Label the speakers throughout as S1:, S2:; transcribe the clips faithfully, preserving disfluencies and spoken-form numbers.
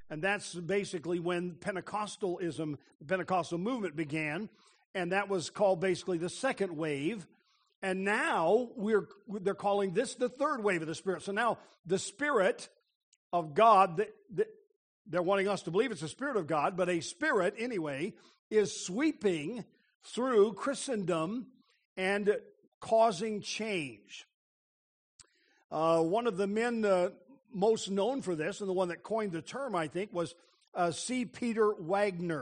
S1: And that's basically when Pentecostalism, the Pentecostal movement began, and that was called basically the second wave. And now we're they're calling this the third wave of the Spirit. So now the Spirit of God, the, the, they're wanting us to believe it's the Spirit of God, but a spirit anyway is sweeping through Christendom and causing change. Uh, one of the men uh, most known for this, and the one that coined the term, I think, was uh, C. Peter Wagner.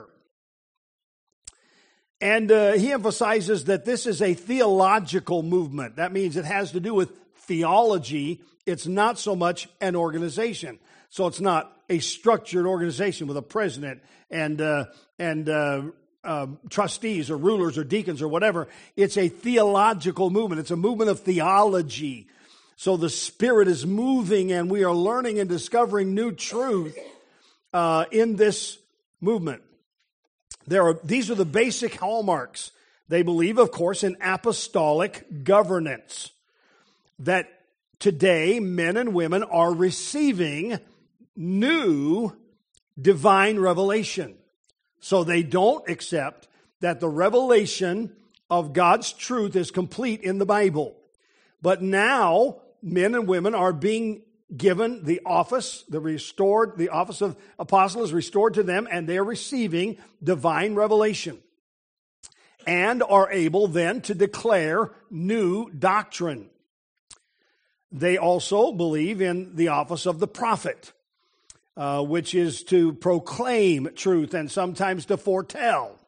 S1: And uh, he emphasizes that this is a theological movement. That means it has to do with theology. It's not so much an organization. So it's not a structured organization with a president and uh, and uh, uh, trustees or rulers or deacons or whatever. It's a theological movement. It's a movement of theology. So the Spirit is moving, and we are learning and discovering new truth uh, in this movement. There are these are the basic hallmarks. They believe, of course, in apostolic governance. That today men and women are receiving new divine revelation. So they don't accept that the revelation of God's truth is complete in the Bible. But now men and women are being given the office, the restored, the office of apostle is restored to them, and they are receiving divine revelation and are able then to declare new doctrine. They also believe in the office of the prophet, uh, which is to proclaim truth and sometimes to foretell.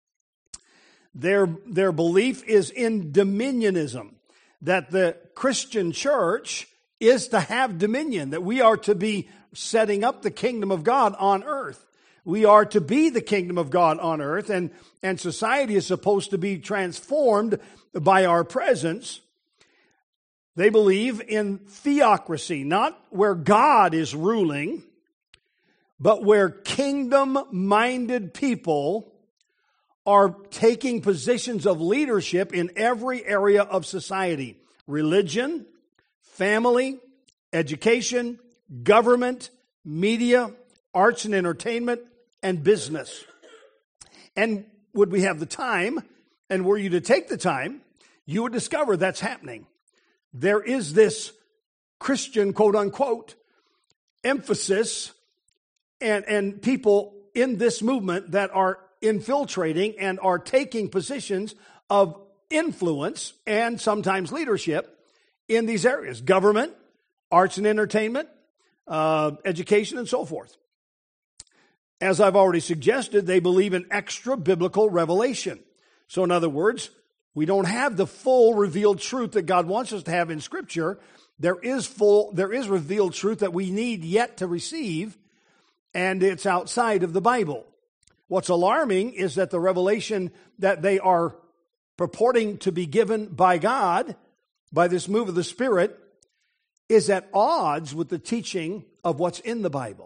S1: Their, their belief is in dominionism, that the Christian church is to have dominion, that we are to be setting up the kingdom of God on earth. We are to be the kingdom of God on earth, and, and society is supposed to be transformed by our presence. They believe in theocracy, not where God is ruling, but where kingdom-minded people are taking positions of leadership in every area of society. Religion, family, education, government, media, arts and entertainment, and business. And would we have the time, and were you to take the time, you would discover that's happening. There is this Christian, quote unquote, emphasis and, and people in this movement that are infiltrating and are taking positions of influence and sometimes leadership in these areas: government, arts and entertainment, uh, education, and so forth. As I've already suggested, they believe in extra biblical revelation. So in other words, we don't have the full revealed truth that God wants us to have in Scripture. There is full, there is revealed truth that we need yet to receive, and it's outside of the Bible. What's alarming is that the revelation that they are purporting to be given by God, by this move of the Spirit, is at odds with the teaching of what's in the Bible.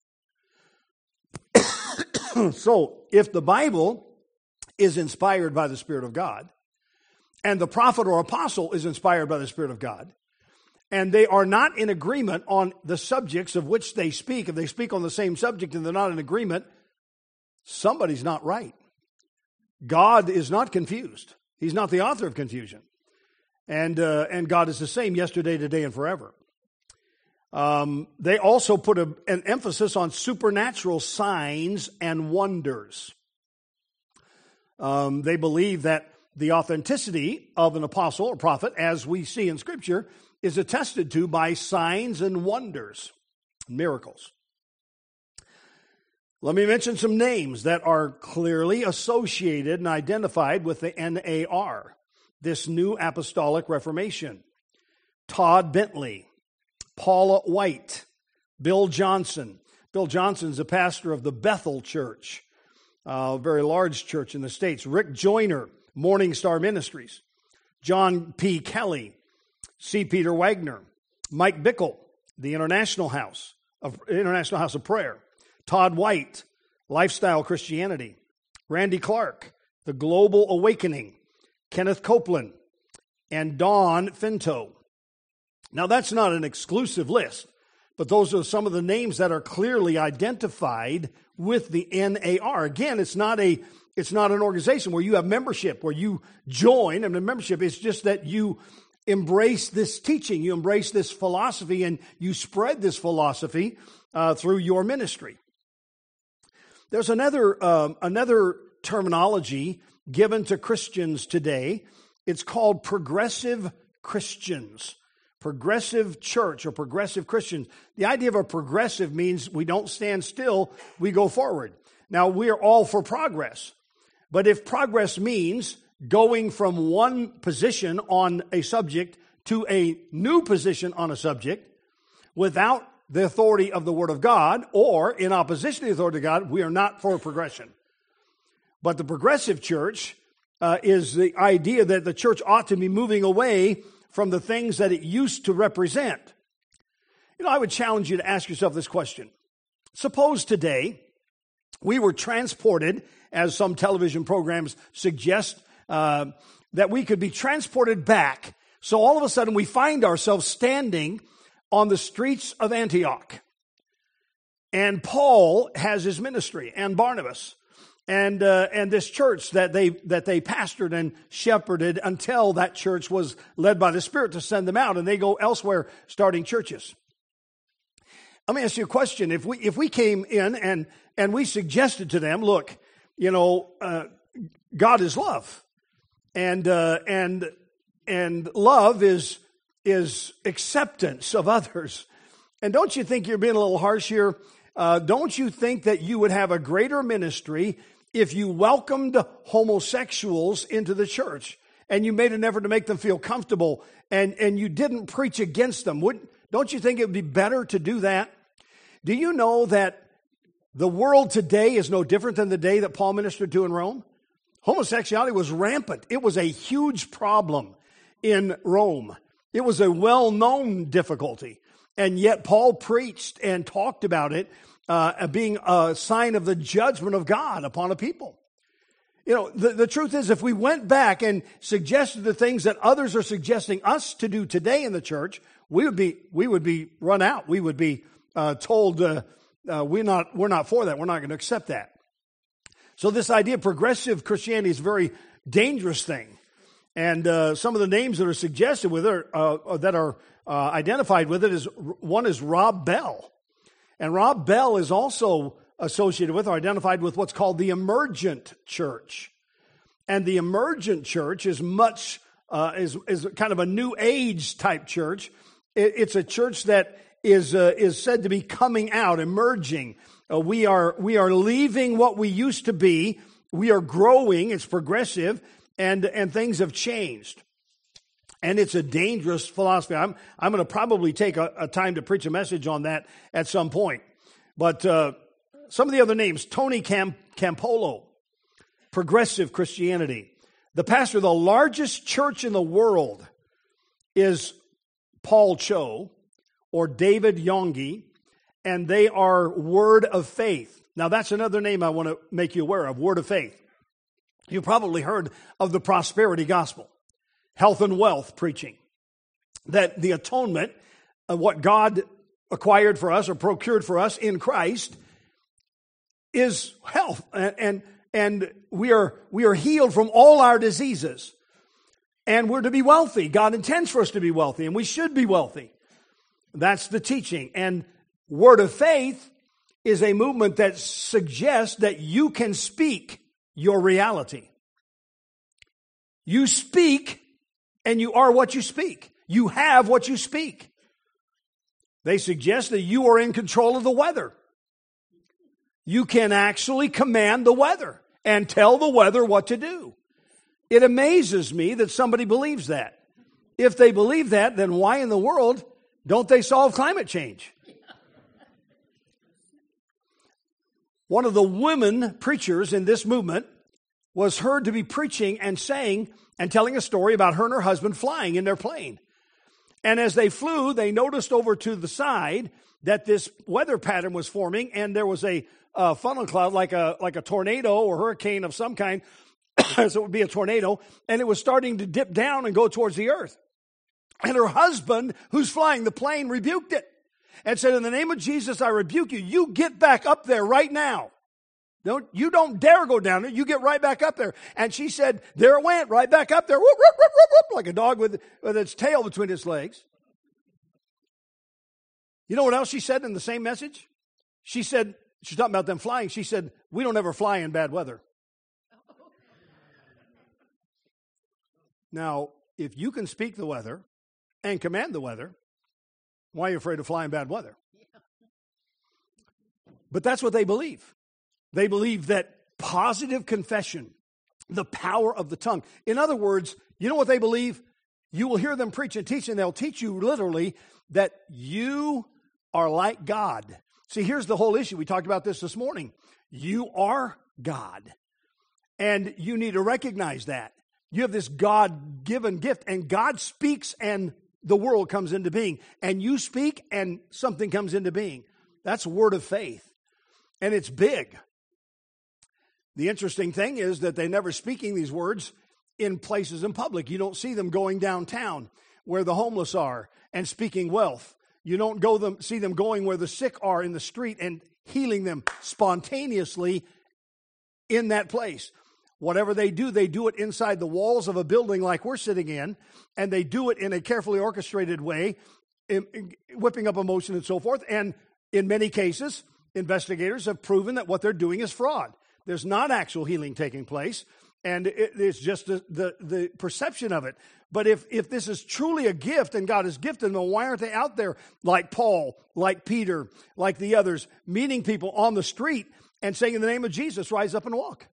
S1: So, if the Bible is inspired by the Spirit of God, and the prophet or apostle is inspired by the Spirit of God, and they are not in agreement on the subjects of which they speak, if they speak on the same subject and they're not in agreement, somebody's not right. God is not confused. He's not the author of confusion. And uh, and God is the same yesterday, today, and forever. Um, they also put a, an emphasis on supernatural signs and wonders. Um, they believe that the authenticity of an apostle or prophet, as we see in Scripture, is attested to by signs and wonders, miracles. Let me mention some names that are clearly associated and identified with the N A R, this New Apostolic Reformation. Todd Bentley, Paula White, Bill Johnson. Bill Johnson's the pastor of the Bethel Church, a very large church in the States. Rick Joyner, Morning Star Ministries. John P. Kelly, C. Peter Wagner. Mike Bickle, the International House of International House of Prayer. Todd White, Lifestyle Christianity. Randy Clark, The Global Awakening. Kenneth Copeland, and Don Finto. Now, that's not an exclusive list, But those are some of the names that are clearly identified with the N A R. Again, it's not a it's not an organization where you have membership, where you join, and the membership is just that you embrace this teaching, you embrace this philosophy, and you spread this philosophy uh, through your ministry. There's another um, another terminology given to Christians today. It's called progressive Christians. Progressive church or progressive Christians. The idea of a progressive means we don't stand still, we go forward. Now, we're all for progress. But if progress means going from one position on a subject to a new position on a subject without the authority of the Word of God or in opposition to the authority of God, we are not for progression. But the progressive church uh, is the idea that the church ought to be moving away from the things that it used to represent. You know, I would challenge you to ask yourself this question. Suppose today we were transported, as some television programs suggest, uh, that we could be transported back. So all of a sudden we find ourselves standing on the streets of Antioch. And Paul has his ministry, and Barnabas. And uh, and this church that they that they pastored and shepherded until that church was led by the Spirit to send them out, and they go elsewhere starting churches. Let me ask you a question: If we if we came in and and we suggested to them, look, you know, uh, God is love, and uh, and and love is is acceptance of others, and don't you think you're being a little harsh here? Uh, don't you think that you would have a greater ministry if you welcomed homosexuals into the church and you made an effort to make them feel comfortable and, and you didn't preach against them? Wouldn't, don't you think it would be better to do that? Do you know that the world today is no different than the day that Paul ministered to in Rome? Homosexuality was rampant. It was a huge problem in Rome. It was a well-known difficulty. And yet Paul preached and talked about it uh, being a sign of the judgment of God upon a people. You know, the, the truth is, if we went back and suggested the things that others are suggesting us to do today in the church, we would be we would be run out. We would be uh, told uh, uh, we're not we're not for that. We're not going to accept that. So this idea of progressive Christianity is a very dangerous thing. And uh, some of the names that are suggested with it, uh, that are uh, identified with it, is one is Rob Bell. And Rob Bell is also associated with or identified with what's called the emergent church. And the emergent church is much, uh, is, is kind of a new age type church. It, it's a church that is, uh, is said to be coming out, emerging. Uh, we are, we are leaving what we used to be. We are growing. It's progressive. And and things have changed. And it's a dangerous philosophy. I'm I'm going to probably take a, a time to preach a message on that at some point. But uh, some of the other names, Tony Cam, Campolo, progressive Christianity. The pastor of the largest church in the world is Paul Cho or David Yonggi, and they are Word of Faith. Now that's another name I want to make you aware of, Word of Faith. You've probably heard of the prosperity gospel, health and wealth preaching, that the atonement of what God acquired for us or procured for us in Christ is health, and and, and we are we are healed from all our diseases, and we're to be wealthy. God intends for us to be wealthy, and we should be wealthy. That's the teaching. And Word of Faith is a movement that suggests that you can speak your reality. You speak, and you are what you speak. You have what you speak. They suggest that you are in control of the weather. You can actually command the weather and tell the weather what to do. It amazes me that somebody believes that. If they believe that, then why in the world don't they solve climate change? One of the women preachers in this movement was heard to be preaching and saying and telling a story about her and her husband flying in their plane. And as they flew, they noticed over to the side that this weather pattern was forming, and there was a uh, funnel cloud like a like a tornado or hurricane of some kind, so it would be a tornado, and it was starting to dip down and go towards the earth. And her husband, who's flying the plane, rebuked it. and said, in the name of Jesus, I rebuke you. You get back up there right now. Don't, you don't dare go down there. You get right back up there. And she said, there it went, right back up there, whoop, whoop, whoop, whoop, whoop, like a dog with, with its tail between its legs. You know what else she said in the same message? She said, she's talking about them flying. She said, we don't ever fly in bad weather. Now, if you can speak the weather and command the weather, why are you afraid of flying bad weather? But that's what they believe. They believe that positive confession, the power of the tongue. In other words, you know what they believe? You will hear them preach and teach, and they'll teach you literally that you are like God. See, here's the whole issue. We talked about this this morning. You are God, and you need to recognize that. You have this God-given gift, and God speaks, and the world comes into being. And you speak, and something comes into being. That's a word of faith, and it's big. The interesting thing is that they're never speaking these words in places in public. You don't see them going downtown where the homeless are and speaking wealth. You don't go them see them going where the sick are in the street and healing them spontaneously in that place. Whatever they do, they do it inside the walls of a building like we're sitting in, and they do it in a carefully orchestrated way, in, in, whipping up emotion and so forth. And in many cases, investigators have proven that what they're doing is fraud. There's not actual healing taking place, and it, it's just the, the, the perception of it. But if, if this is truly a gift and God has gifted them, why aren't they out there like Paul, like Peter, like the others, meeting people on the street and saying, in the name of Jesus, rise up and walk?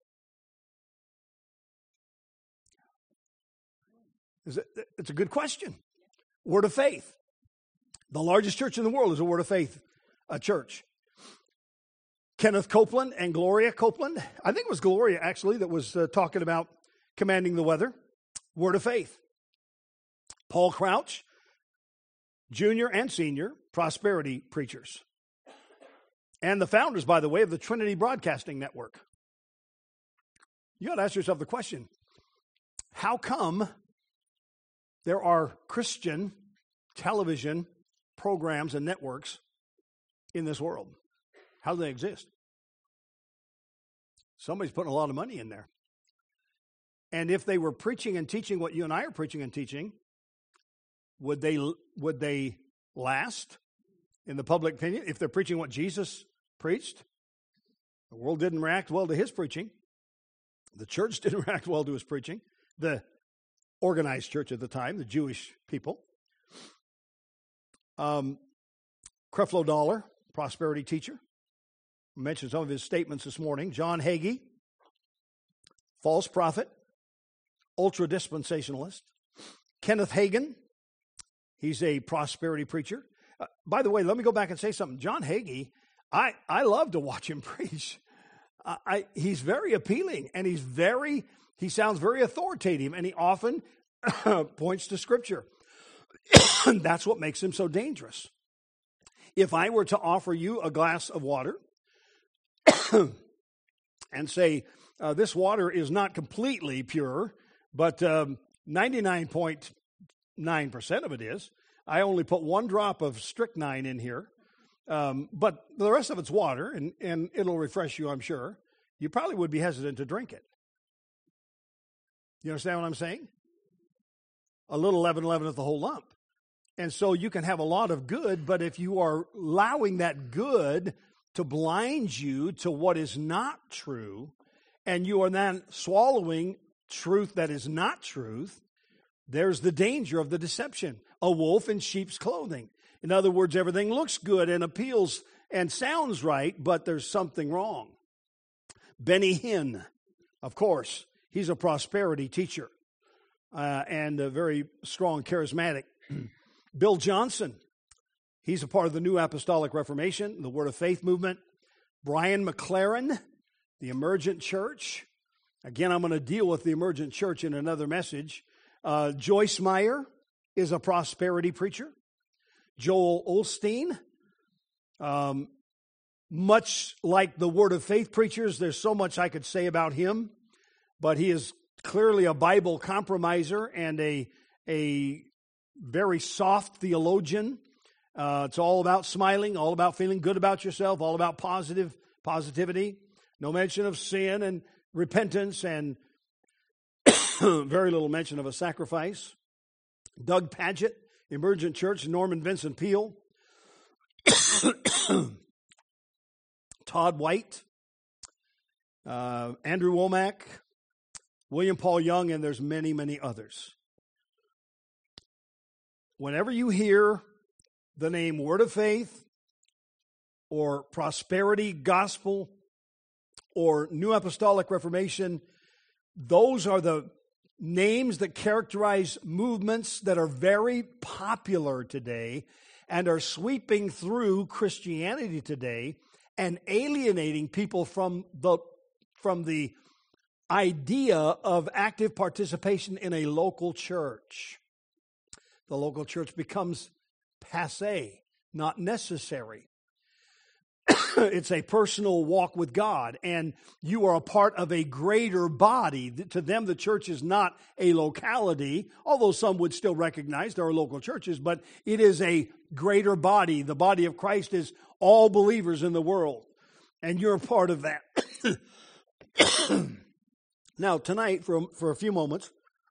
S1: It's a good question. Word of faith. The largest church in the world is a Word of Faith a church. Kenneth Copeland and Gloria Copeland. I think it was Gloria, actually, that was uh, talking about commanding the weather. Word of faith. Paul Crouch, junior and senior prosperity preachers. And the founders, by the way, of the Trinity Broadcasting Network. You got to ask yourself the question, how come there are Christian television programs and networks in this world? How do they exist? Somebody's putting a lot of money in there. And if they were preaching and teaching what you and I are preaching and teaching, would they would they last in the public opinion? If they're preaching what Jesus preached, the world didn't react well to his preaching. The church didn't react well to his preaching. The organized church at the time, the Jewish people. Um, Creflo Dollar, prosperity teacher. I mentioned some of his statements this morning. John Hagee, false prophet, ultra-dispensationalist. Kenneth Hagin, he's a prosperity preacher. Uh, by the way, let me go back and say something. John Hagee, I, I love to watch him preach. I, I, he's very appealing, and he's very, he sounds very authoritative, and he often points to Scripture. That's what makes him so dangerous. If I were to offer you a glass of water and say, uh, this water is not completely pure, but um, ninety-nine point nine percent of it is, I only put one drop of strychnine in here, um, but the rest of it's water, and, and it'll refresh you, I'm sure, you probably would be hesitant to drink it. You understand what I'm saying? A little leaven leaveneth the whole lump. And so you can have a lot of good, but if you are allowing that good to blind you to what is not true, and you are then swallowing truth that is not truth, there's the danger of the deception. A wolf in sheep's clothing. In other words, everything looks good and appeals and sounds right, but there's something wrong. Benny Hinn, of course, he's a prosperity teacher uh, and a very strong charismatic. Bill Johnson, he's a part of the New Apostolic Reformation, the Word of Faith movement. Brian McLaren, the Emergent Church. Again, I'm going to deal with the Emergent Church in another message. Uh, Joyce Meyer is a prosperity preacher. Joel Osteen, um, much like the Word of Faith preachers, there's so much I could say about him, but he is clearly a Bible compromiser and a a very soft theologian, Uh, it's all about smiling, all about feeling good about yourself, all about positive positivity. No mention of sin and repentance, and very little mention of a sacrifice. Doug Pagitt, Emergent Church, Norman Vincent Peale, Todd White, uh, Andrew Womack, William Paul Young, and there's many, many others. Whenever you hear the name Word of Faith or Prosperity Gospel or New Apostolic Reformation, those are the names that characterize movements that are very popular today and are sweeping through Christianity today and alienating people from the, from the idea of active participation in a local church. The local church becomes passé, not necessary. It's a personal walk with God, and you are a part of a greater body. To them, the church is not a locality, although some would still recognize there are local churches, but it is a greater body. The body of Christ is all believers in the world, and you're a part of that. Now, tonight, for, for a few moments,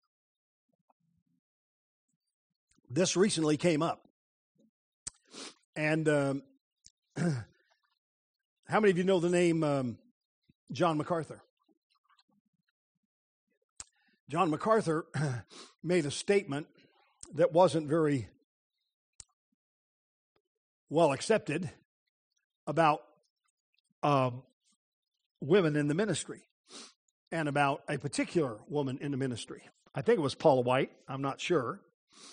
S1: this recently came up. And um, how many of you know the name um, John MacArthur? John MacArthur made a statement that wasn't very well accepted about uh, women in the ministry and about a particular woman in the ministry. I think it was Paula White. I'm not sure.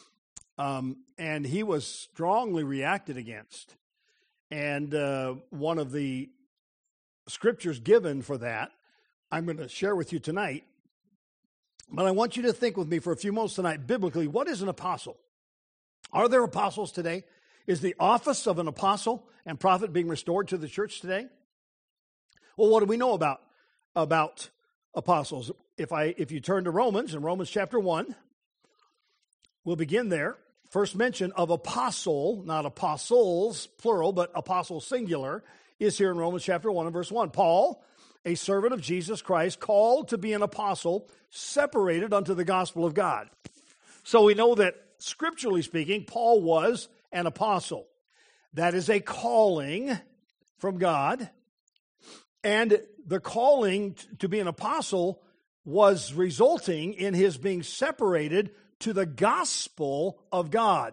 S1: Um, and he was strongly reacted against. And uh, one of the scriptures given for that, I'm going to share with you tonight. But I want you to think with me for a few moments tonight, biblically, what is an apostle? Are there apostles today? Is the office of an apostle and prophet being restored to the church today? Well, what do we know about, about apostles? If I if you turn to Romans, in Romans chapter one, we'll begin there. First mention of apostle, not apostles, plural, but apostle singular, is here in Romans chapter one and verse one. Paul, a servant of Jesus Christ, called to be an apostle, separated unto the gospel of God. So we know that, scripturally speaking, Paul was an apostle. That is a calling from God. And the calling to be an apostle was resulting in his being separated to the gospel of God.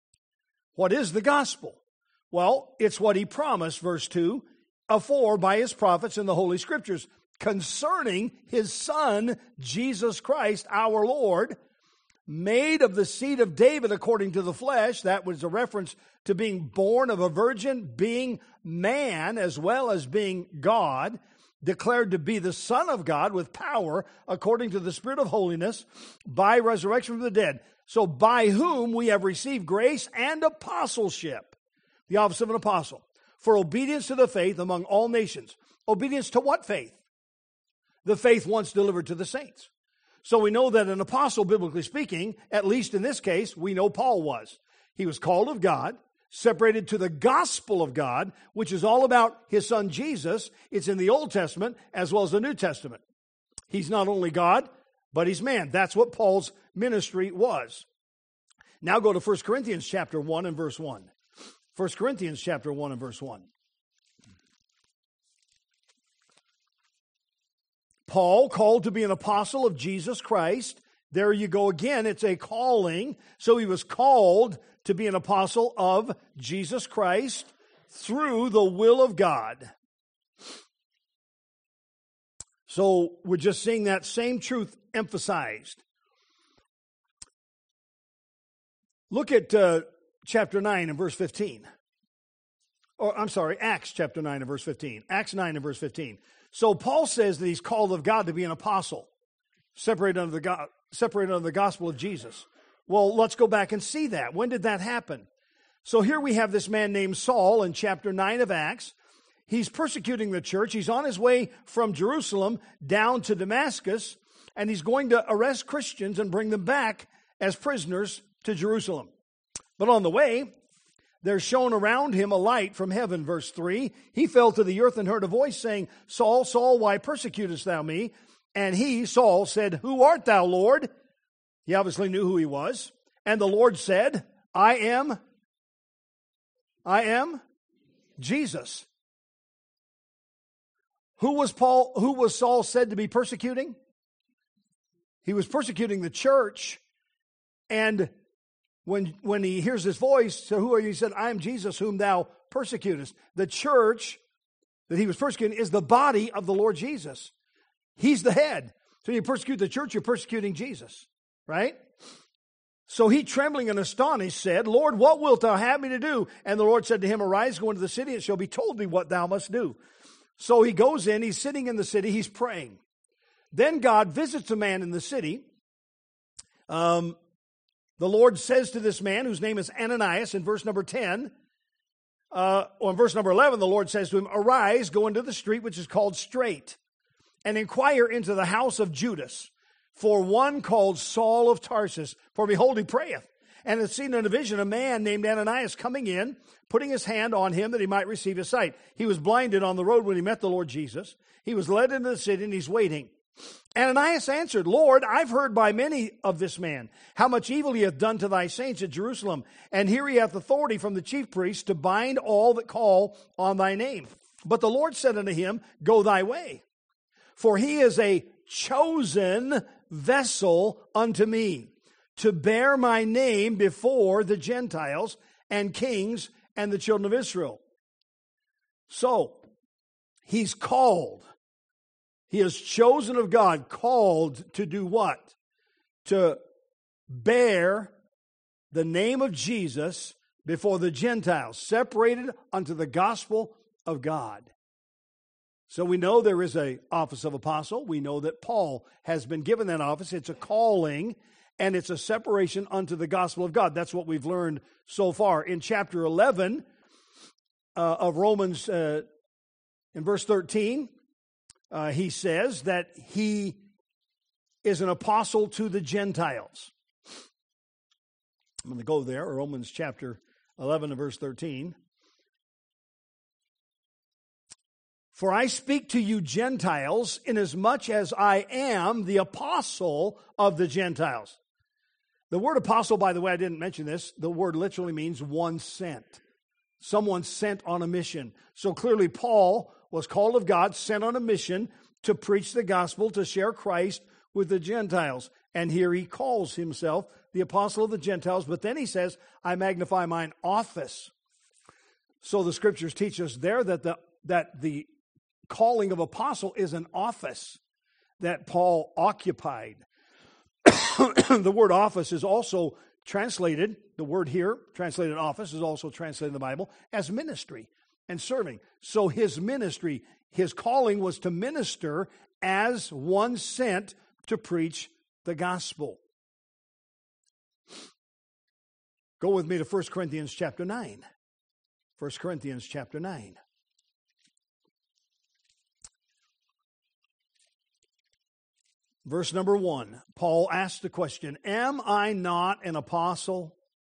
S1: What is the gospel? Well, it's what he promised, verse two, afore by his prophets in the Holy Scriptures concerning his Son, Jesus Christ, our Lord, made of the seed of David according to the flesh. That was a reference to being born of a virgin, being man as well as being God, declared to be the Son of God with power according to the Spirit of holiness by resurrection from the dead. So by whom we have received grace and apostleship, the office of an apostle, for obedience to the faith among all nations. Obedience to what faith? The faith once delivered to the saints. So we know that an apostle, biblically speaking, at least in this case, we know Paul was. He was called of God, separated to the gospel of God, which is all about his son Jesus. It's in the Old Testament as well as the New Testament. He's not only God, but he's man. That's what Paul's ministry was. Now go to First Corinthians chapter one and verse one. First Corinthians chapter one and verse one. Paul, called to be an apostle of Jesus Christ. There you go again. It's a calling. So he was called to be an apostle of Jesus Christ through the will of God. So we're just seeing that same truth emphasized. Look at uh, chapter nine and verse fifteen. Or I'm sorry, Acts chapter nine and verse fifteen. Acts nine and verse fifteen. So Paul says that he's called of God to be an apostle, separated under the God, separated under the gospel of Jesus. Well, let's go back and see that. When did that happen? So here we have this man named Saul in chapter nine of Acts. He's persecuting the church. He's on his way from Jerusalem down to Damascus, and he's going to arrest Christians and bring them back as prisoners to Jerusalem. But on the way, there shone around him a light from heaven, verse three. He fell to the earth and heard a voice saying, Saul, Saul, why persecutest thou me? And he, Saul, said, Who art thou, Lord? He obviously knew who he was. And the Lord said, I am, I am Jesus. Who was Paul, who was Saul said to be persecuting? He was persecuting the church. And when, when he hears this voice, so who are you? He said, I am Jesus whom thou persecutest. The church that he was persecuting is the body of the Lord Jesus. He's the head. So you persecute the church, you're persecuting Jesus, right? So he, trembling and astonished, said, Lord, what wilt thou have me to do? And the Lord said to him, Arise, go into the city, it shall be told thee what thou must do. So he goes in, he's sitting in the city, he's praying. Then God visits a man in the city. Um, the Lord says to this man, whose name is Ananias, in verse number ten, uh, or in verse number eleven, the Lord says to him, Arise, go into the street which is called Straight, and inquire into the house of Judas, for one called Saul of Tarsus, for behold, he prayeth, and had seen in a vision a man named Ananias coming in, putting his hand on him that he might receive his sight. He was blinded on the road when he met the Lord Jesus. He was led into the city, and he's waiting. Ananias answered, Lord, I've heard by many of this man, how much evil he hath done to thy saints at Jerusalem. And here he hath authority from the chief priests to bind all that call on thy name. But the Lord said unto him, Go thy way, for he is a chosen vessel unto me, to bear my name before the Gentiles and kings and the children of Israel. So, he's called. He is chosen of God, called to do what? To bear the name of Jesus before the Gentiles, separated unto the gospel of God. So we know there is an office of apostle. We know that Paul has been given that office. It's a calling, and it's a separation unto the gospel of God. That's what we've learned so far. In chapter eleven uh, of Romans, uh, in verse thirteen, uh, he says that he is an apostle to the Gentiles. I'm going to go there, Romans chapter eleven and verse thirteen. For I speak to you Gentiles, inasmuch as I am the apostle of the Gentiles. The word apostle, by the way, I didn't mention this. The word literally means one sent. Someone sent on a mission. So clearly Paul was called of God, sent on a mission to preach the gospel, to share Christ with the Gentiles. And here he calls himself the apostle of the Gentiles. But then he says, I magnify mine office. So the scriptures teach us there that the that the calling of apostle is an office that Paul occupied. The word office is also translated, the word here, translated office, is also translated in the Bible as ministry and serving. So his ministry, his calling was to minister as one sent to preach the gospel. Go with me to First Corinthians chapter nine. First Corinthians chapter nine. Verse number one, Paul asked the question, Am I not an apostle?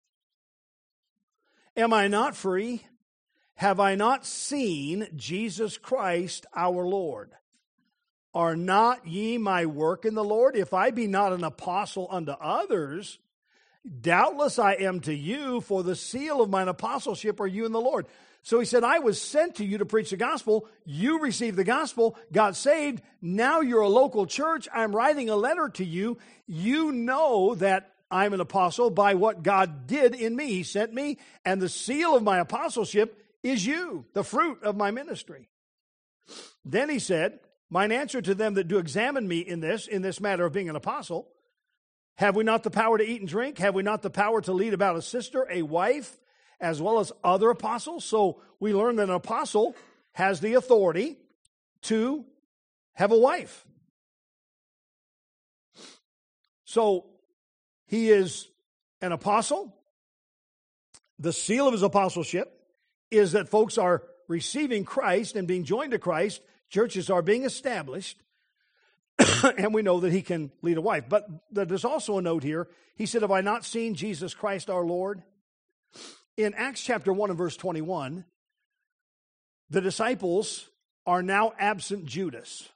S1: Am I not free? Have I not seen Jesus Christ our Lord? Are not ye my work in the Lord? If I be not an apostle unto others, doubtless I am to you, for the seal of mine apostleship are you in the Lord. So he said, I was sent to you to preach the gospel. You received the gospel, got saved. Now you're a local church. I'm writing a letter to you. You know that I'm an apostle by what God did in me. He sent me, and the seal of my apostleship is you, the fruit of my ministry. Then he said, mine answer to them that do examine me in this, in this matter of being an apostle, have we not the power to eat and drink? Have we not the power to lead about a sister, a wife, as well as other apostles? So we learn that an apostle has the authority to have a wife. So he is an apostle. The seal of his apostleship is that folks are receiving Christ and being joined to Christ. Churches are being established. And we know that he can lead a wife. But there's also a note here. He said, have I not seen Jesus Christ our Lord? In Acts chapter one and verse twenty-one, the disciples are now absent Judas.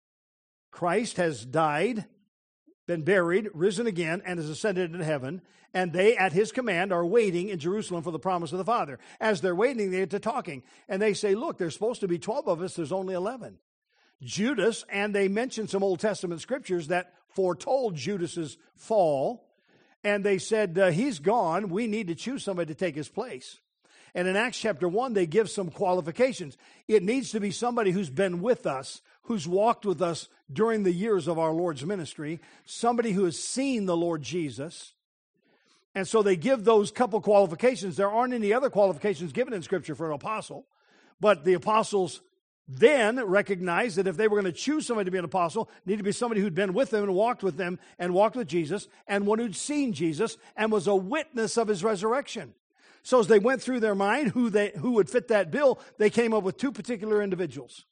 S1: Christ has died, been buried, risen again, and has ascended into heaven. And they, at his command, are waiting in Jerusalem for the promise of the Father. As they're waiting, they get to talking. And they say, look, there's supposed to be twelve of us. There's only eleven. Judas, and they mention some Old Testament scriptures that foretold Judas's fall. And they said, uh, he's gone. We need to choose somebody to take his place. And in Acts chapter one, they give some qualifications. It needs to be somebody who's been with us, who's walked with us during the years of our Lord's ministry, somebody who has seen the Lord Jesus. And so they give those couple qualifications. There aren't any other qualifications given in Scripture for an apostle. But the apostles then recognized that if they were going to choose somebody to be an apostle, it needed to be somebody who'd been with them and walked with them and walked with Jesus, and one who'd seen Jesus and was a witness of his resurrection. So as they went through their mind who they who would fit that bill, they came up with two particular individuals.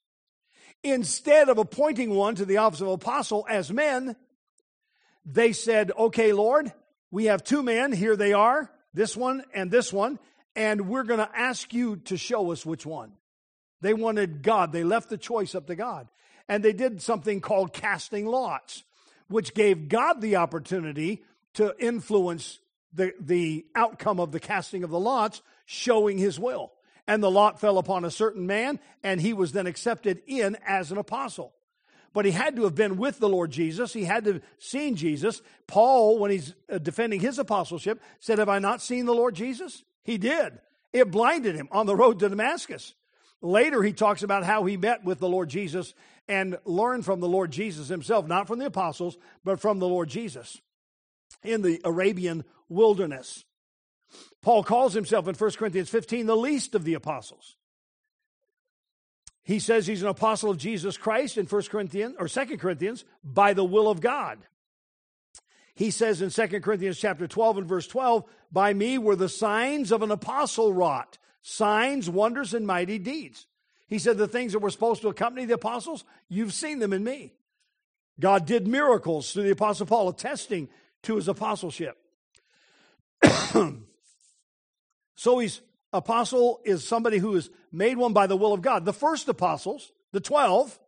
S1: Instead of appointing one to the office of apostle as men, they said, okay, Lord, we have two men, here they are, this one and this one, and we're going to ask you to show us which one. They wanted God. They left the choice up to God. And they did something called casting lots, which gave God the opportunity to influence the, the outcome of the casting of the lots, showing his will. And the lot fell upon a certain man, and he was then accepted in as an apostle. But he had to have been with the Lord Jesus. He had to have seen Jesus. Paul, when he's defending his apostleship, said, have I not seen the Lord Jesus? He did. It blinded him on the road to Damascus. Later, he talks about how he met with the Lord Jesus and learned from the Lord Jesus himself, not from the apostles, but from the Lord Jesus in the Arabian wilderness. Paul calls himself in First Corinthians fifteen the least of the apostles. He says he's an apostle of Jesus Christ in First Corinthians or Second Corinthians by the will of God. He says in Second Corinthians chapter twelve and verse twelve, by me were the signs of an apostle wrought, signs, wonders, and mighty deeds. He said the things that were supposed to accompany the apostles, you've seen them in me. God did miracles through the apostle Paul, attesting to his apostleship. So he's apostle is somebody who is made one by the will of God. The first apostles, the twelve,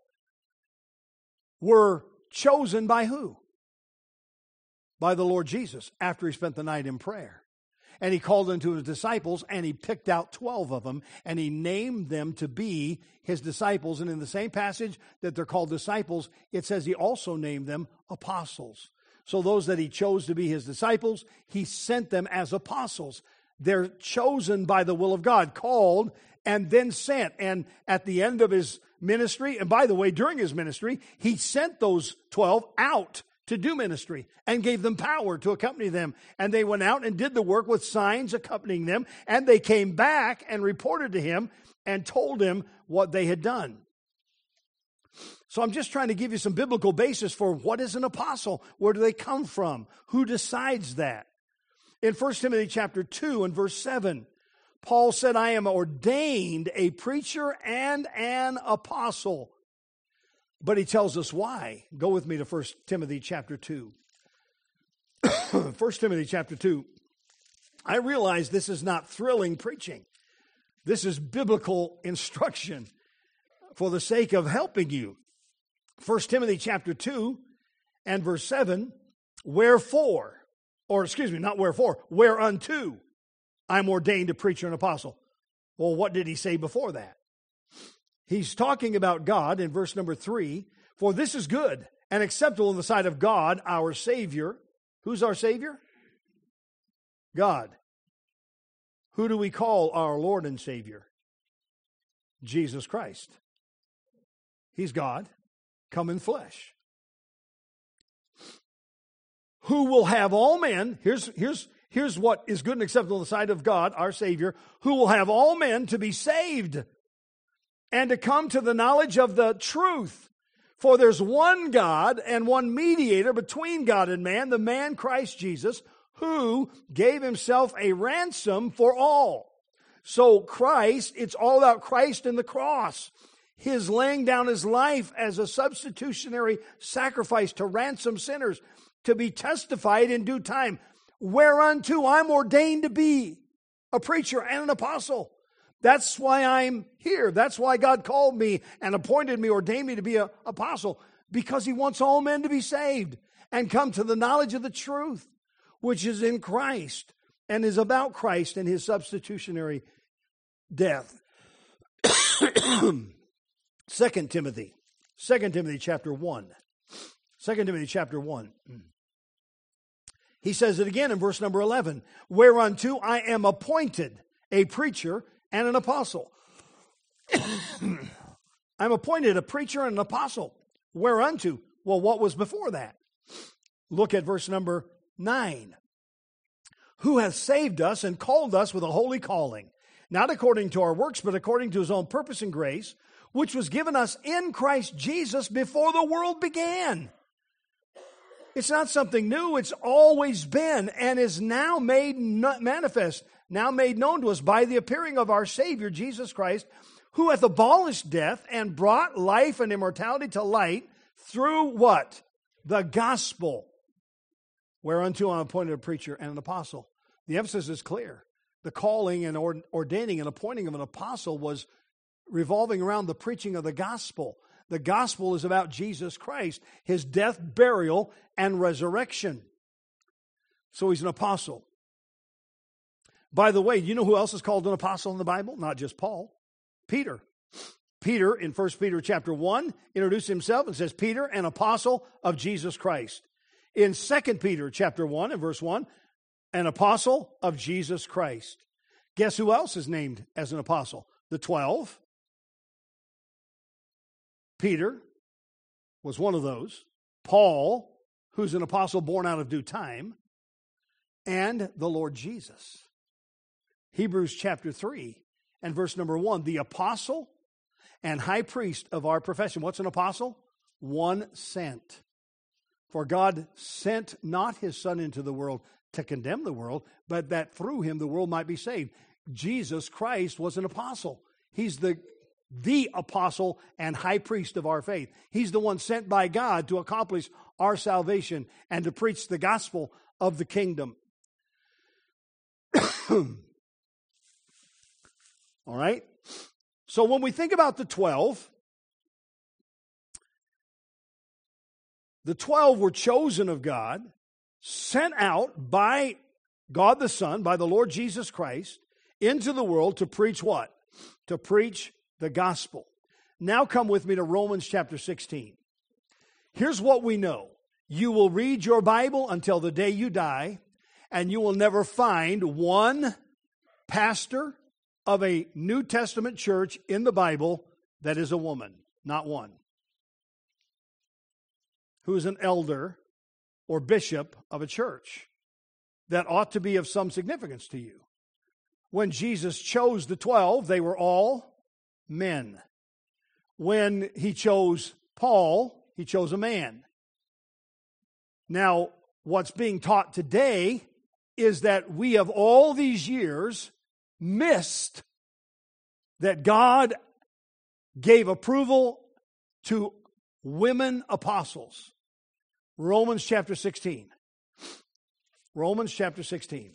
S1: were chosen by who? By the Lord Jesus after he spent the night in prayer. And he called them to his disciples, and he picked out twelve of them, and he named them to be his disciples. And in the same passage that they're called disciples, it says he also named them apostles. So those that he chose to be his disciples, he sent them as apostles. They're chosen by the will of God, called and then sent. And at the end of his ministry, and by the way, during his ministry, he sent those twelve out to do ministry and gave them power to accompany them. And they went out and did the work with signs accompanying them. And they came back and reported to him and told him what they had done. So I'm just trying to give you some biblical basis for what is an apostle? Where do they come from? Who decides that? In First Timothy chapter two and verse seven, Paul said, I am ordained a preacher and an apostle. But he tells us why. Go with me to First Timothy chapter two. First Timothy chapter two. I realize this is not thrilling preaching. This is biblical instruction for the sake of helping you. First Timothy chapter two and verse seven, wherefore, or excuse me, not wherefore, whereunto I'm ordained a preacher and apostle. Well, what did he say before that? He's talking about God in verse number three. For this is good and acceptable in the sight of God, our Savior. Who's our Savior? God. Who do we call our Lord and Savior? Jesus Christ. He's God, come in flesh. Who will have all men, here's, here's, here's what is good and acceptable in the sight of God, our Savior, who will have all men to be saved and to come to the knowledge of the truth. For there's one God and one mediator between God and man, the man Christ Jesus, who gave himself a ransom for all. So Christ, it's all about Christ and the cross. His laying down his life as a substitutionary sacrifice to ransom sinners, to be testified in due time, whereunto I'm ordained to be. a preacher and an apostle. That's why I'm here. That's why God called me and appointed me, ordained me to be an apostle, because he wants all men to be saved and come to the knowledge of the truth, which is in Christ and is about Christ and his substitutionary death. Second Timothy, Second Timothy chapter one. Second Timothy chapter one. He says it again in verse number eleven. Whereunto I am appointed a preacher and an apostle. I'm appointed a preacher and an apostle. Whereunto? Well, what was before that? Look at verse number nine. Who hath saved us and called us with a holy calling, not according to our works, but according to his own purpose and grace, which was given us in Christ Jesus before the world began. It's not something new. It's always been and is now made manifest, now made known to us by the appearing of our Savior, Jesus Christ, who hath abolished death and brought life and immortality to light through what? The gospel, whereunto I'm appointed a preacher and an apostle. The emphasis is clear. The calling and ordaining and appointing of an apostle was revolving around the preaching of the gospel. The gospel is about Jesus Christ, his death, burial, and resurrection. So he's an apostle. By the way, you know who else is called an apostle in the Bible? Not just Paul. Peter. Peter, in First Peter chapter one, introduces himself and says, Peter, an apostle of Jesus Christ. In Second Peter chapter one and verse one, an apostle of Jesus Christ. Guess who else is named as an apostle? The twelve. Peter was one of those. Paul, who's an apostle born out of due time. And the Lord Jesus. Hebrews chapter three and verse number one, the apostle and high priest of our profession. What's an apostle? One sent. For God sent not his Son into the world to condemn the world, but that through him the world might be saved. Jesus Christ was an apostle. He's the, the apostle and high priest of our faith. He's the one sent by God to accomplish our salvation and to preach the gospel of the kingdom. All right? So when we think about the twelve, the twelve were chosen of God, sent out by God the Son, by the Lord Jesus Christ, into the world to preach what? To preach the gospel. Now come with me to Romans chapter sixteen. Here's what we know. You will read your Bible until the day you die, and you will never find one pastor of a New Testament church in the Bible that is a woman. Not one. Who is an elder or bishop of a church that ought to be of some significance to you. When Jesus chose the twelve, they were all men. When he chose Paul, he chose a man. Now, what's being taught today is that we have all these years missed that God gave approval to women apostles. Romans chapter sixteen. Romans chapter sixteen.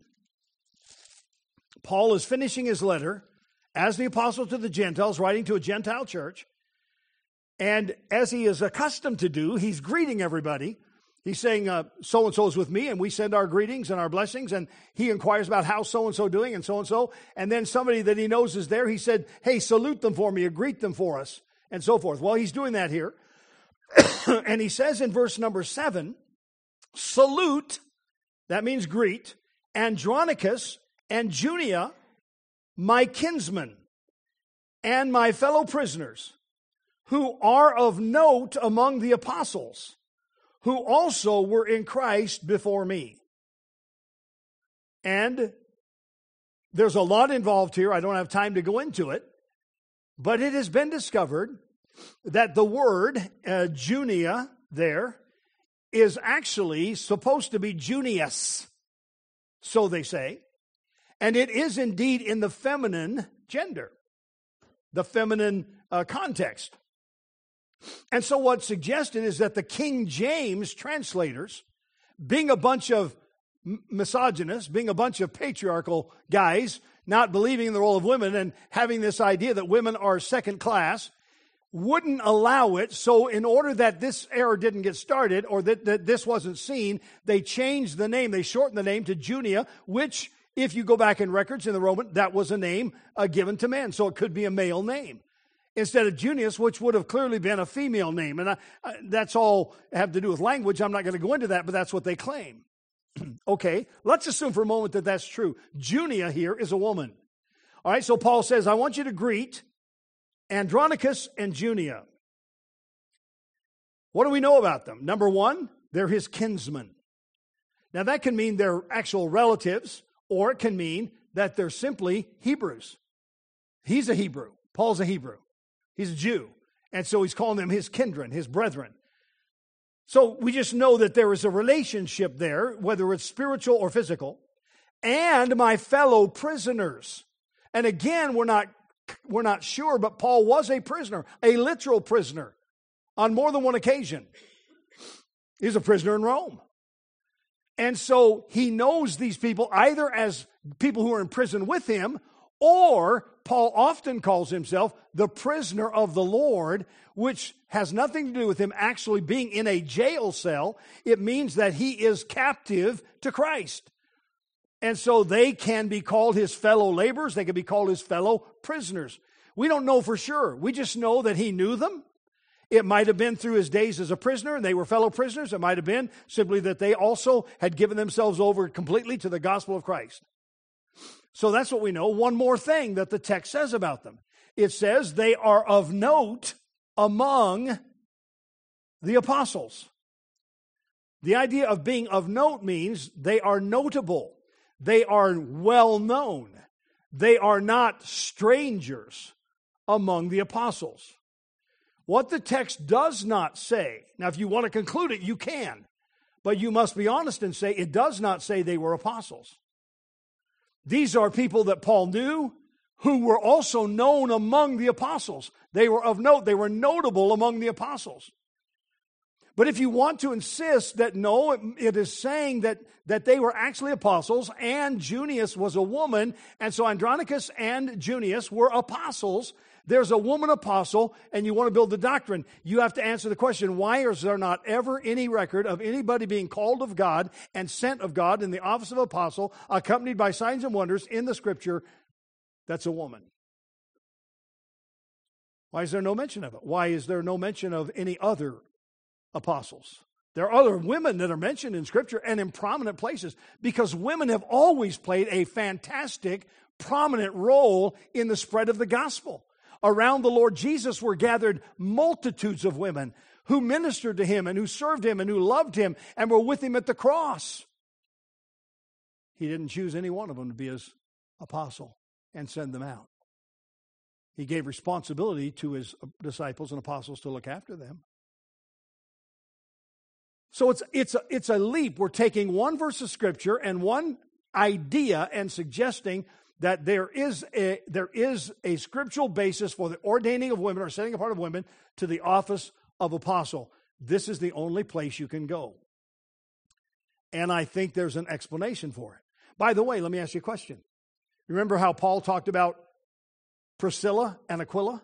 S1: Paul is finishing his letter as the apostle to the Gentiles, writing to a Gentile church. And as he is accustomed to do, he's greeting everybody. He's saying, uh, so-and-so is with me, and we send our greetings and our blessings, and he inquires about how so-and-so doing, and so-and-so. And then somebody that he knows is there, he said, hey, salute them for me, or greet them for us, and so forth. Well, he's doing that here. And he says in verse number seven, salute, that means greet, Andronicus and Junia, my kinsmen, and my fellow prisoners, who are of note among the apostles, who also were in Christ before me. And there's a lot involved here. I don't have time to go into it. But it has been discovered that the word uh, Junia there is actually supposed to be Junius, so they say. And it is indeed in the feminine gender, the feminine uh, context. And so what's suggested is that the King James translators, being a bunch of misogynists, being a bunch of patriarchal guys, not believing in the role of women and having this idea that women are second class, wouldn't allow it. So in order that this error didn't get started, or that, that this wasn't seen, they changed the name. They shortened the name to Junia, which, if you go back in records in the Roman, that was a name uh, given to men. So it could be a male name, instead of Junius, which would have clearly been a female name. And I, I, that's all have to do with language. I'm not going to go into that, but that's what they claim. Okay, let's assume for a moment that that's true. Junia here is a woman. All right, so Paul says, I want you to greet Andronicus and Junia. What do we know about them? Number one, they're his kinsmen. Now that can mean they're actual relatives, or it can mean that they're simply Hebrews. He's a Hebrew. Paul's a Hebrew. He's a Jew. And so he's calling them his kindred, his brethren. So we just know that there is a relationship there, whether it's spiritual or physical. And my fellow prisoners. And again, we're not, we're not sure, but Paul was a prisoner, a literal prisoner, on more than one occasion. He's a prisoner in Rome. And so he knows these people either as people who are in prison with him, or Paul often calls himself the prisoner of the Lord, which has nothing to do with him actually being in a jail cell. It means that he is captive to Christ. And so they can be called his fellow laborers. They can be called his fellow prisoners. We don't know for sure. We just know that he knew them. It might have been through his days as a prisoner, and they were fellow prisoners. It might have been simply that they also had given themselves over completely to the gospel of Christ. So that's what we know. One more thing that the text says about them. It says they are of note among the apostles. The idea of being of note means they are notable. They are well known. They are not strangers among the apostles. What the text does not say, now if you want to conclude it, you can, but you must be honest and say it does not say they were apostles. These are people that Paul knew who were also known among the apostles. They were of note. They were notable among the apostles. But if you want to insist that no, it, it is saying that, that they were actually apostles, and Junius was a woman, and so Andronicus and Junius were apostles. There's a woman apostle, and you want to build the doctrine. You have to answer the question, why is there not ever any record of anybody being called of God and sent of God in the office of apostle, accompanied by signs and wonders in the Scripture, that's a woman? Why is there no mention of it? Why is there no mention of any other apostles? There are other women that are mentioned in Scripture and in prominent places, because women have always played a fantastic, prominent role in the spread of the gospel. Around the Lord Jesus were gathered multitudes of women who ministered to him and who served him and who loved him and were with him at the cross. He didn't choose any one of them to be his apostle and send them out. He gave responsibility to his disciples and apostles to look after them. So it's, it's, a, it's a leap. We're taking one verse of Scripture and one idea and suggesting that there is a there is a scriptural basis for the ordaining of women or setting apart of women to the office of apostle. This is the only place you can go. And I think there's an explanation for it. By the way, let me ask you a question. Remember how Paul talked about Priscilla and Aquila?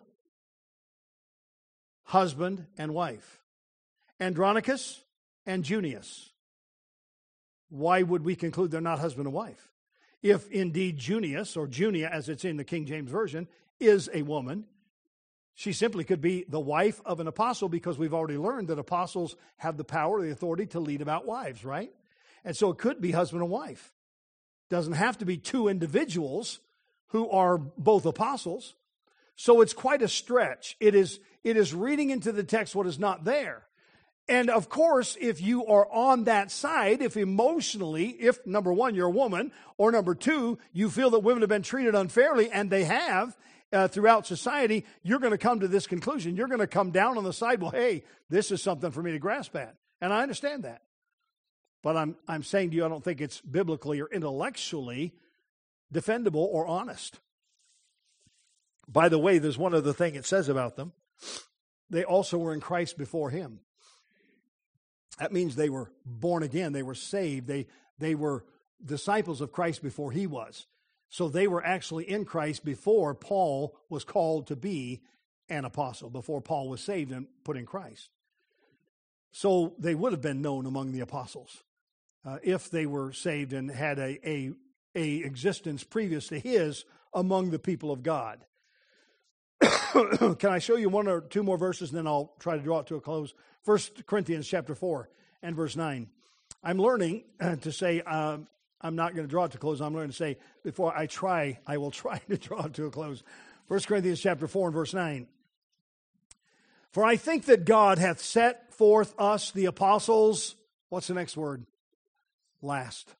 S1: Husband and wife. Andronicus and Junius. Why would we conclude they're not husband and wife? If indeed Junius, or Junia as it's in the King James Version, is a woman, she simply could be the wife of an apostle, because we've already learned that apostles have the power, the authority to lead about wives, right? And so it could be husband and wife. Doesn't have to be two individuals who are both apostles. So it's quite a stretch. It is, it is reading into the text what is not there. And of course, if you are on that side, if emotionally, if number one, you're a woman, or number two, you feel that women have been treated unfairly, and they have uh, throughout society, you're going to come to this conclusion. You're going to come down on the side, well, hey, this is something for me to grasp at. And I understand that. But I'm, I'm saying to you, I don't think it's biblically or intellectually defendable or honest. By the way, there's one other thing it says about them. They also were in Christ before him. That means they were born again. They were saved. They, they were disciples of Christ before he was. So they were actually in Christ before Paul was called to be an apostle, before Paul was saved and put in Christ. So they would have been known among the apostles uh, if they were saved and had a, a, a existence previous to his among the people of God. Can I show you one or two more verses, and then I'll try to draw it to a close? First Corinthians chapter four and verse nine. I'm learning to say, um, I'm not going to draw it to close. I'm learning to say, before I try, I will try to draw it to a close. First Corinthians chapter four and verse nine. For I think that God hath set forth us, the apostles, what's the next word? Last.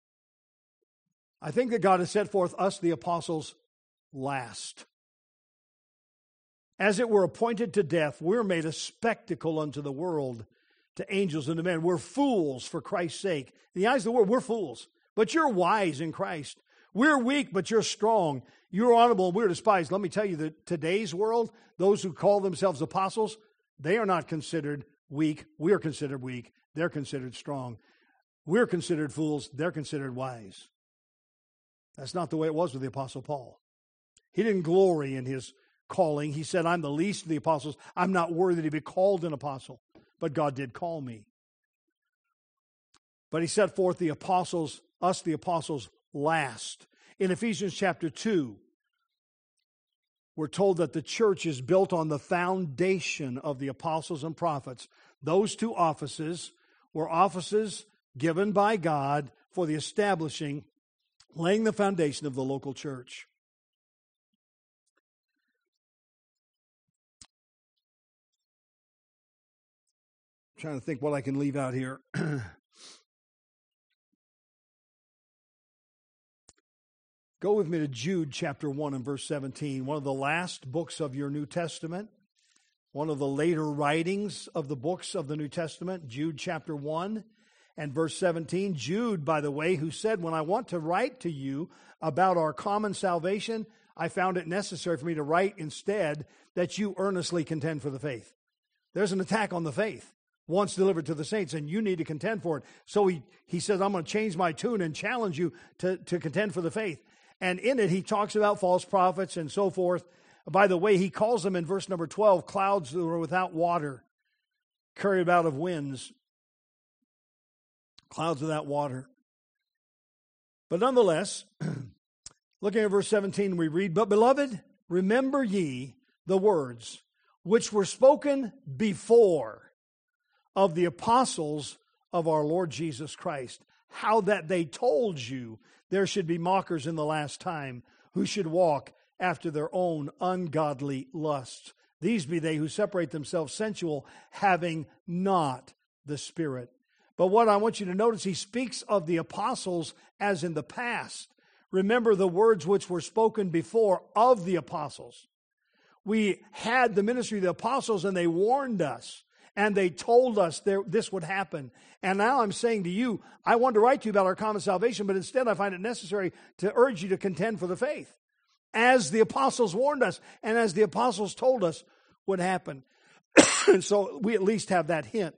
S1: I think that God has set forth us, the apostles, last. As it were appointed to death, we're made a spectacle unto the world, to angels and to men. We're fools for Christ's sake. In the eyes of the world, we're fools. But you're wise in Christ. We're weak, but you're strong. You're honorable, and we're despised. Let me tell you that today's world, those who call themselves apostles, they are not considered weak. We're considered weak. They're considered strong. We're considered fools. They're considered wise. That's not the way it was with the Apostle Paul. He didn't glory in his calling. He said, I'm the least of the apostles. I'm not worthy to be called an apostle. But God did call me. But he set forth the apostles, us the apostles, last. In Ephesians chapter two, we're told that the church is built on the foundation of the apostles and prophets. Those two offices were offices given by God for the establishing, laying the foundation of the local church. I'm trying to think what I can leave out here. Go with me to Jude chapter one and verse seventeen, one of the last books of your New Testament, one of the later writings of the books of the New Testament, Jude chapter one and verse seventeen. Jude, by the way, who said, when I want to write to you about our common salvation, I found it necessary for me to write instead that you earnestly contend for the faith. There's an attack on the faith once delivered to the saints, and you need to contend for it. So he, he says, I'm going to change my tune and challenge you to, to contend for the faith. And in it, he talks about false prophets and so forth. By the way, he calls them in verse number twelve, clouds that were without water, carried about of winds. Clouds without water. But nonetheless, looking at verse seventeen, we read, but beloved, remember ye the words which were spoken before of the apostles of our Lord Jesus Christ, how that they told you there should be mockers in the last time, who should walk after their own ungodly lusts. These be they who separate themselves sensual, having not the Spirit. But what I want you to notice, he speaks of the apostles as in the past. Remember the words which were spoken before of the apostles. We had the ministry of the apostles, and they warned us. And they told us there, this would happen. And now I'm saying to you, I want to write to you about our common salvation, but instead I find it necessary to urge you to contend for the faith, as the apostles warned us, and as the apostles told us would happen. And so we at least have that hint.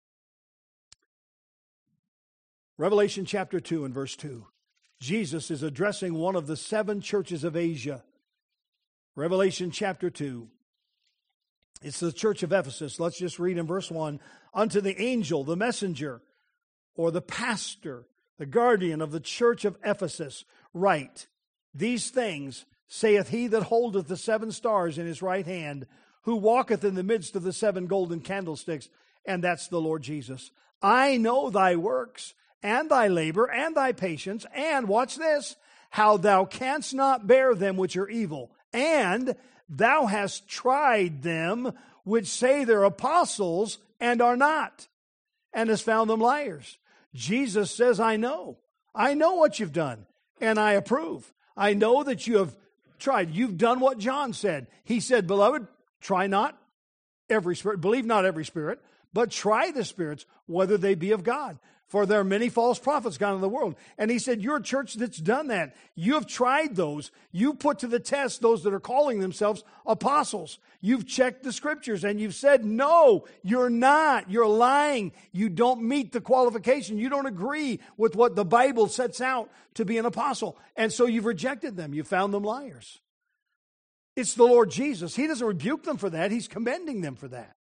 S1: Revelation chapter two and verse two. Jesus is addressing one of the seven churches of Asia. Revelation chapter two. It's the church of Ephesus. Let's just read in verse one. Unto the angel, the messenger, or the pastor, the guardian of the church of Ephesus, write, these things saith he that holdeth the seven stars in his right hand, who walketh in the midst of the seven golden candlesticks, and that's the Lord Jesus. I know thy works, and thy labor, and thy patience, and, watch this, how thou canst not bear them which are evil, and thou hast tried them which say they're apostles and are not, and hast found them liars. Jesus says, I know. I know what you've done, and I approve. I know that you have tried. You've done what John said. He said, beloved, try not every spirit, believe not every spirit, but try the spirits, whether they be of God. For there are many false prophets gone in the world. And he said, you're a church that's done that. You have tried those. You put to the test those that are calling themselves apostles. You've checked the scriptures and you've said, no, you're not. You're lying. You don't meet the qualification. You don't agree with what the Bible sets out to be an apostle. And so you've rejected them. You found them liars. It's the Lord Jesus. He doesn't rebuke them for that. He's commending them for that.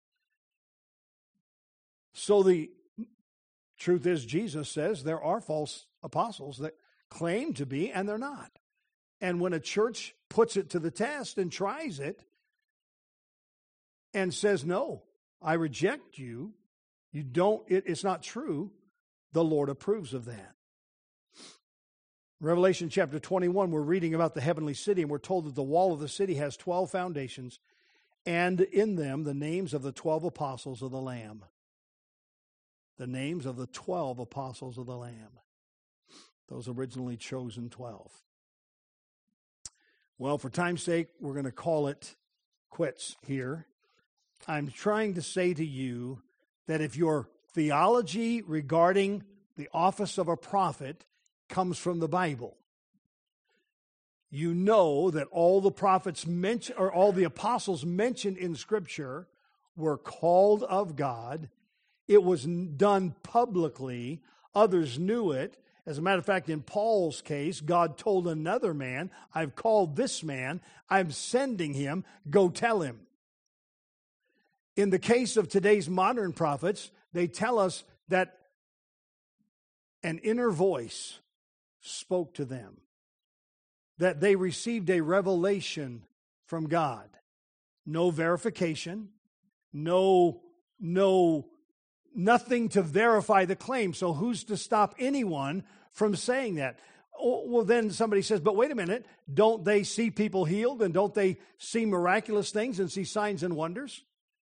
S1: So the truth is, Jesus says there are false apostles that claim to be, and they're not. And when a church puts it to the test and tries it and says, no, I reject you, you don't, it, it's not true, the Lord approves of that. Revelation chapter twenty-one, we're reading about the heavenly city, and we're told that the wall of the city has twelve foundations, and in them the names of the twelve apostles of the Lamb. The names of the twelve apostles of the Lamb. Those originally chosen twelve. Well, for time's sake, we're going to call it quits here. I'm trying to say to you that if your theology regarding the office of a prophet comes from the Bible, you know that all the prophets mentioned, or all the apostles mentioned in Scripture were called of God. It was done publicly. Others knew it. As a matter of fact, in Paul's case, God told another man, I've called this man, I'm sending him, go tell him. In the case of today's modern prophets, they tell us that an inner voice spoke to them, that they received a revelation from God. No verification, no, no, nothing to verify the claim. So who's to stop anyone from saying that? Oh, well, then somebody says, but wait a minute, don't they see people healed and don't they see miraculous things and see signs and wonders?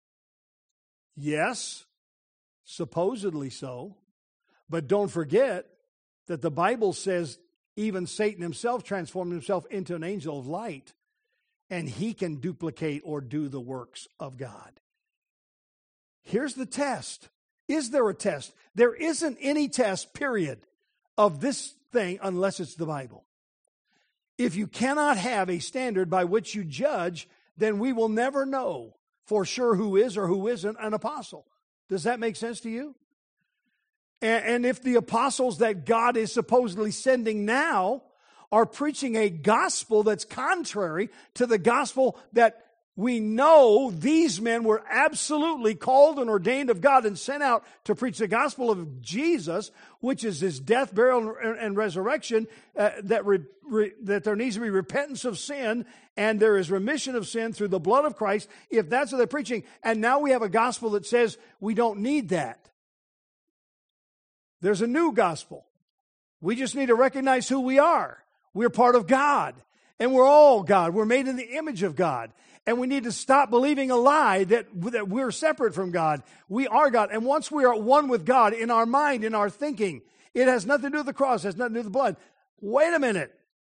S1: Yes, supposedly so. But don't forget that the Bible says even Satan himself transformed himself into an angel of light, and he can duplicate or do the works of God. Here's the test. Is there a test? There isn't any test, period, of this thing unless it's the Bible. If you cannot have a standard by which you judge, then we will never know for sure who is or who isn't an apostle. Does that make sense to you? And, and if the apostles that God is supposedly sending now are preaching a gospel that's contrary to the gospel that we know these men were absolutely called and ordained of God and sent out to preach the gospel of Jesus, which is his death, burial, and resurrection, uh, that, re, re, that there needs to be repentance of sin and there is remission of sin through the blood of Christ, if that's what they're preaching. And now we have a gospel that says we don't need that. There's a new gospel. We just need to recognize who we are. We're part of God. And we're all God. We're made in the image of God. And we need to stop believing a lie that, that we're separate from God. We are God. And once we are one with God in our mind, in our thinking, it has nothing to do with the cross. It has nothing to do with the blood. Wait a minute.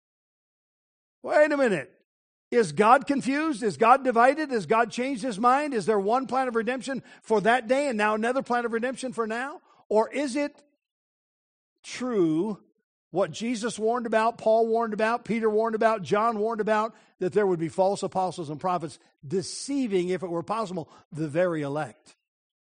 S1: Wait a minute. Is God confused? Is God divided? Has God changed his mind? Is there one plan of redemption for that day and now another plan of redemption for now? Or is it true what Jesus warned about, Paul warned about, Peter warned about, John warned about, that there would be false apostles and prophets deceiving, if it were possible, the very elect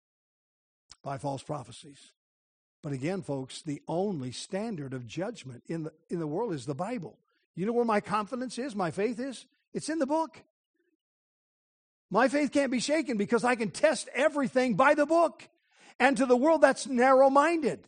S1: by false prophecies? But again, folks, the only standard of judgment in the, in the world is the Bible. You know where my confidence is, my faith is? It's in the book. My faith can't be shaken because I can test everything by the book. And to the world that's narrow-minded,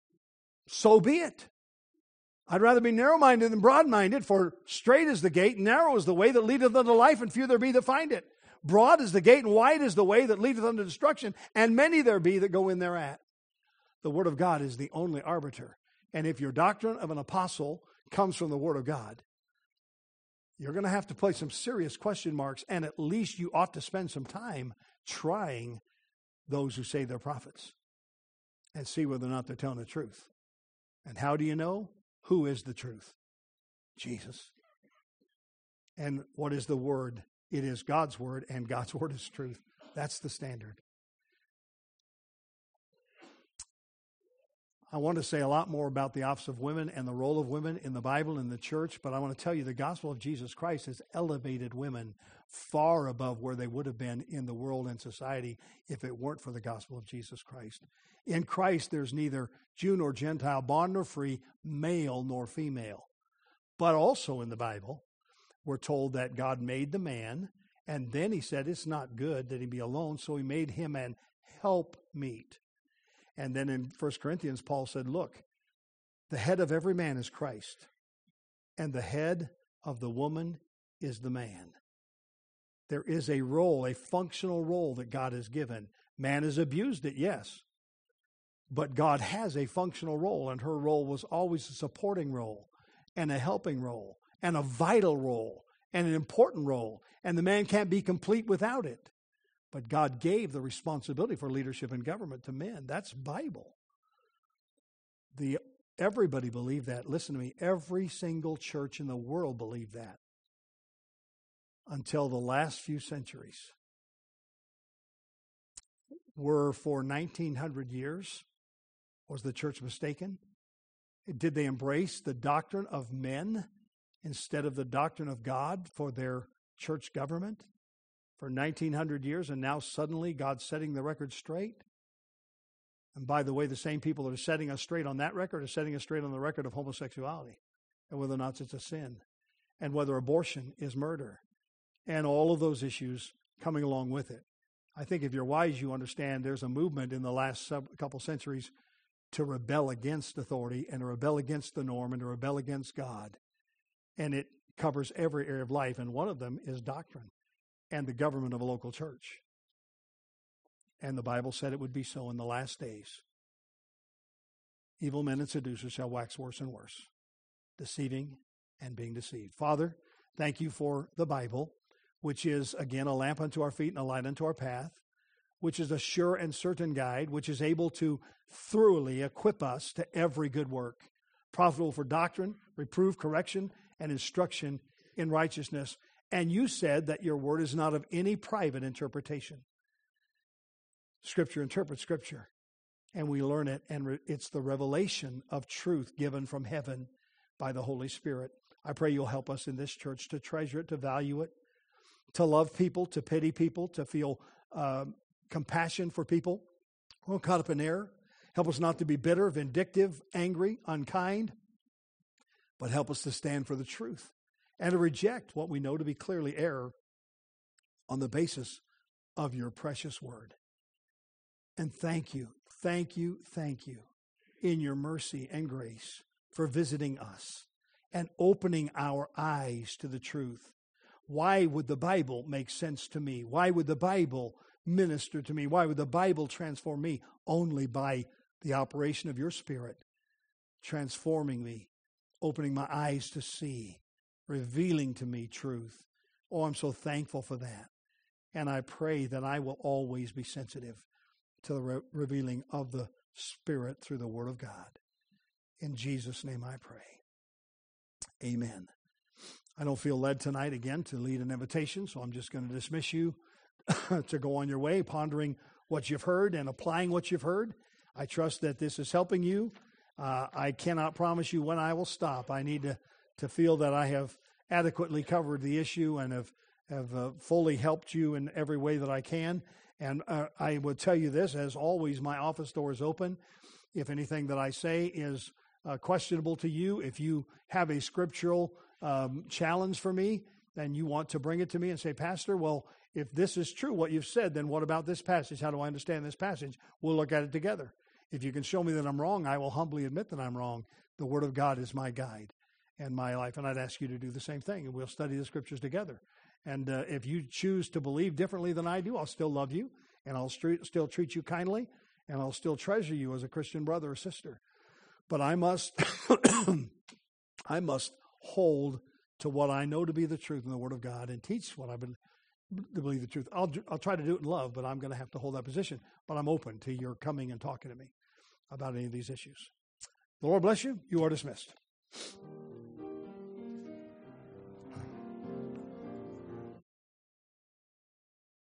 S1: so be it. I'd rather be narrow-minded than broad-minded, for straight is the gate, narrow is the way that leadeth unto life, and few there be that find it. Broad is the gate, and wide is the way that leadeth unto destruction, and many there be that go in thereat. The Word of God is the only arbiter. And if your doctrine of an apostle comes from the Word of God, you're going to have to place some serious question marks, and at least you ought to spend some time trying those who say they're prophets and see whether or not they're telling the truth. And how do you know? Who is the truth? Jesus. And what is the Word? It is God's Word, and God's Word is truth. That's the standard. I want to say a lot more about the office of women and the role of women in the Bible and the church, but I want to tell you the gospel of Jesus Christ has elevated women far above where they would have been in the world and society if it weren't for the gospel of Jesus Christ. In Christ, there's neither Jew nor Gentile, bond nor free, male nor female. But also in the Bible, we're told that God made the man, and then he said it's not good that he be alone, so he made him an helpmeet. And then in First Corinthians, Paul said, look, the head of every man is Christ, and the head of the woman is the man. There is a role, a functional role that God has given. Man has abused it, yes. But God has a functional role, and her role was always a supporting role, and a helping role, and a vital role, and an important role. And the man can't be complete without it. But God gave the responsibility for leadership and government to men. That's Bible. The everybody believed that. Listen to me. Every single church in the world believed that until the last few centuries. Were for nineteen hundred years, was the church mistaken? Did they embrace the doctrine of men instead of the doctrine of God for their church government? For nineteen hundred years, and now suddenly God's setting the record straight. And by the way, the same people that are setting us straight on that record are setting us straight on the record of homosexuality, and whether or not it's a sin, and whether abortion is murder, and all of those issues coming along with it. I think if you're wise, you understand there's a movement in the last sub- couple centuries to rebel against authority, and to rebel against the norm, and to rebel against God. And it covers every area of life, and one of them is doctrine and the government of a local church. And the Bible said it would be so in the last days. Evil men and seducers shall wax worse and worse, deceiving and being deceived. Father, thank you for the Bible, which is, again, a lamp unto our feet and a light unto our path, which is a sure and certain guide, which is able to thoroughly equip us to every good work, profitable for doctrine, reproof, correction, and instruction in righteousness. And you said that your word is not of any private interpretation. Scripture interprets Scripture, and we learn it, and re- it's the revelation of truth given from heaven by the Holy Spirit. I pray you'll help us in this church to treasure it, to value it, to love people, to pity people, to feel uh, compassion for people who are caught up in error. Help us not to be bitter, vindictive, angry, unkind, but help us to stand for the truth and to reject what we know to be clearly error on the basis of your precious word. And thank you, thank you, thank you in your mercy and grace for visiting us and opening our eyes to the truth. Why would the Bible make sense to me? Why would the Bible minister to me? Why would the Bible transform me? Only by the operation of your Spirit, transforming me, opening my eyes to see, revealing to me truth. Oh, I'm so thankful for that. And I pray that I will always be sensitive to the re- revealing of the Spirit through the Word of God. In Jesus' name I pray. Amen. I don't feel led tonight again to lead an invitation, so I'm just going to dismiss you to go on your way, pondering what you've heard and applying what you've heard. I trust that this is helping you. Uh, I cannot promise you when I will stop. I need to, to feel that I have adequately covered the issue and have, have uh, fully helped you in every way that I can. And uh, I would tell you this, as always, my office door is open. If anything that I say is uh, questionable to you, if you have a scriptural um, challenge for me, then you want to bring it to me and say, Pastor, well, if this is true, what you've said, then what about this passage? How do I understand this passage? We'll look at it together. If you can show me that I'm wrong, I will humbly admit that I'm wrong. The Word of God is my guide and my life, and I'd ask you to do the same thing, and we'll study the Scriptures together. And uh, if you choose to believe differently than I do, I'll still love you, and I'll st- still treat you kindly, and I'll still treasure you as a Christian brother or sister. But I must, I must hold to what I know to be the truth in the Word of God and teach what I believe to believe the truth. I'll I'll try to do it in love, but I'm going to have to hold that position. But I'm open to your coming and talking to me about any of these issues. The Lord bless you. You are dismissed.